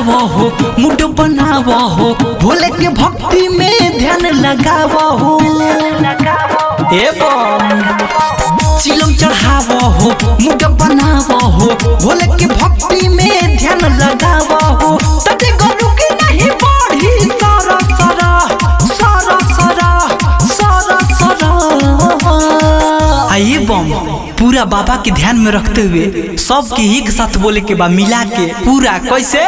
चढ़ावो हो, मुड बनावो हो, भोले के भक्ति में ध्यान लगावो हो। ए बम चिलम चढ़ावो हो, मुड बनावो हो, भोले के भक्ति में ध्यान लगावो हो। तते गरु के नहीं बढ़ी सारा सारा सारा सारा सारा सारा। आइए बम पूरा बाबा के ध्यान में रखते हुए सबके एक साथ बोले के बाद मिला के पूरा कैसे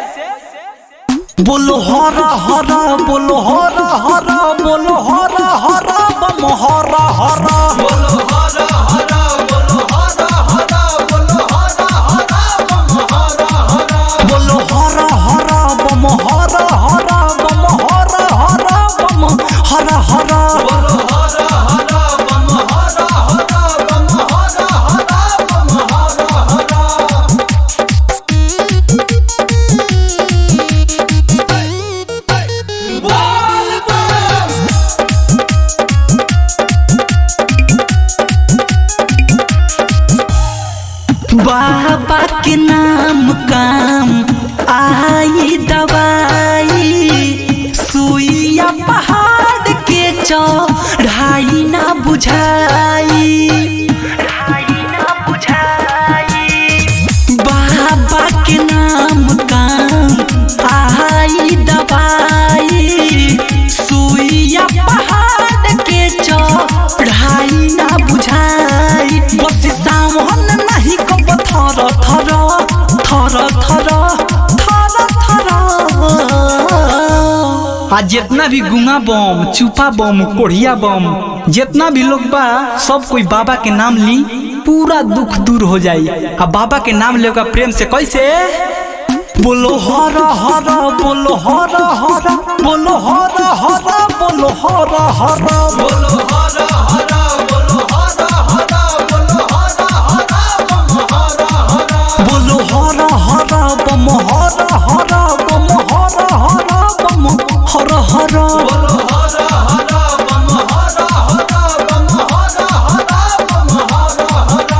बोलो हरा हरा, बोलो हरा हरा, बोलो हरा हरा बम हरा हरा, बोलो हरा हरा, बोलो हरा हरा, बोलो हरा हरा बम हरा हरा, बोलो हरा हरा बम हरा हरा, बम हरा हरा बम हरा हरा, बोलो हरा हरा बम हरा हरा, बम हरा हरा बम हरा हरा। बाबा के नाम काम आई दवाई, सुइया पहाड़ के चढ़ाई ना बुझाई, बाबा के नाम काम आई दवाई, सुइया पहाड़ के चढ़ाई ना बुझाई। बस सावन नहीं कब थर थर थर थर थर थर। आज जितना भी गुंगा बम, चुपा बम, कोढ़िया बम, जितना भी लोग बा सब कोई बाबा के नाम ली, पूरा दुख दूर हो जाई। अब बाबा के नाम लेगा प्रेम से कैसे बोलो हरा हरा, बोलो हरा हरा, बोलो हरा हरा, बोलो हरा हरा, बोलो हरा हरा, बोलो हरा हरा, बोलो हरा हरा बम हरा हरा, बोलो हरा हरा बम हरा हरा, बम हरा हरा बम हरा हरा, बोलो हरा हरा बम हरा हरा, बम हरा हरा बम हरा हरा।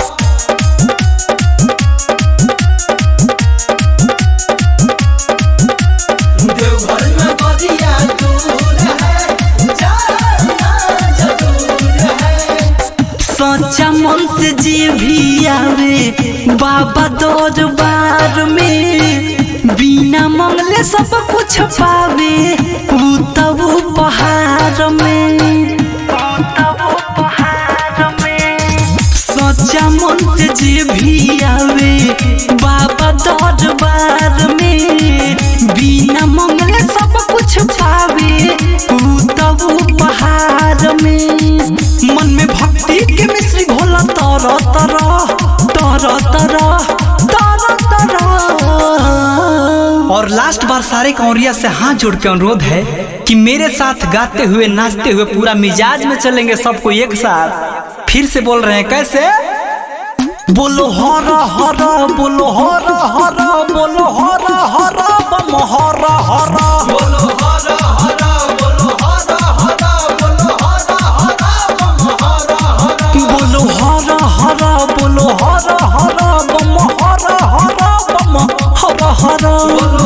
देवघर में बदिया दूर है, जाना जरूर है। सच्चा मन से जी भी आवे बाबा दरबार में, बिना मंगले सब कुछ पावे वो तब पहाड़ में। सच्चा मन से जी भी आवे बाबा दरबार में, बिना मंगले सब कुछ पावे वो तब पहाड़ में। मन में भक्ति के मिश्री घोला तर तर तर तर तर तर। और लास्ट बार सारे कंवरिया से हाथ जोड़ के अनुरोध है कि मेरे साथ गाते हुए नाचते हुए पूरा मिजाज में चलेंगे सबको एक साथ। फिर से बोल रहे हैं कैसे बोलो हरा हरा, बोलो हरा हरा, बोलो हरा हरा बम हरा हरा, बोलो हरा हरा, बोलो हरा हरा, बोलो हरा हरा बम हरा हरा, बोलो हरा हरा, बोलो हरा हरा बम हरा हरा, बम हरा हरा।